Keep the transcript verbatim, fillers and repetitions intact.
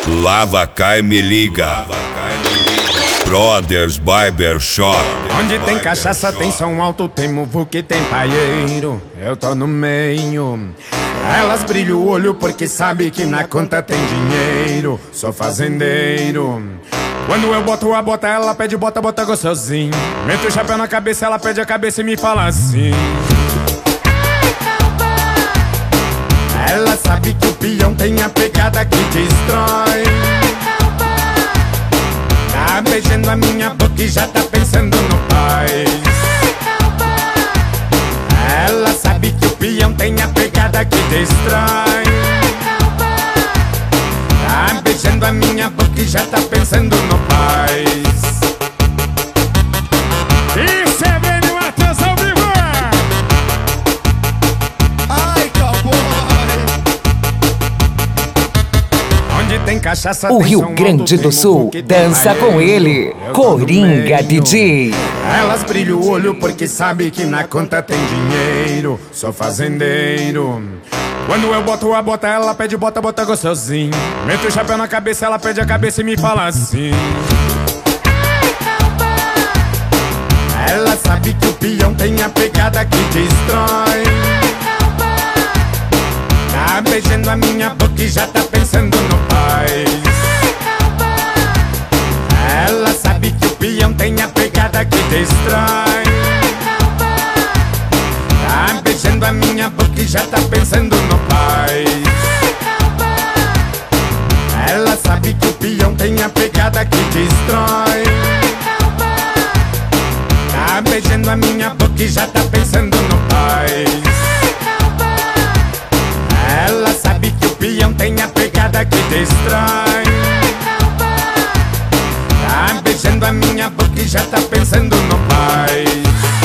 Lava, cai, me liga. Brothers Barber Shop. Onde tem cachaça, tem som alto, tem muvuca e tem paieiro. Eu tô no meio. Elas brilham o olho porque sabe que na conta tem dinheiro. Sou fazendeiro. Quando eu boto a bota, ela pede bota, bota gostosinho. Meto o chapéu na cabeça, ela pede a cabeça e me fala assim: ela sabe que o peão tem a pegada que destrói. Tá beijando a minha boca e já tá pensando no pai. Ela sabe que o peão tem a pegada que destrói. Tá beijando a minha boca e já tá pensando no pai. Isso é bem no Matheus ao vivo. Ai, cowboy. Onde tem cachaça, O tem Rio som alto, Grande tem do Sul muvuca e tem dança com paieiro. ele, Eu tô no Coringa meio. D J. Elas brilham o olho porque sabe que na conta tem dinheiro. Sou fazendeiro. Quando eu boto a bota, ela pede bota, bota gostosinho. Meto o chapéu na cabeça, ela pede a cabeça e me fala assim: ela sabe que o peão tem a pegada que destrói. Tá beijando a minha boca e já tá pensando no pai. Ela sabe que o peão tem a pegada que destrói. Tá beijando a minha boca e já tá pensando no pai. Ela sabe que o peão tem a pegada que destrói. Tá beijando a minha boca e já tá pensando no pai. Ela sabe que o peão tem a pegada que destrói. Tá beijando a minha boca e já tá pensando no pai.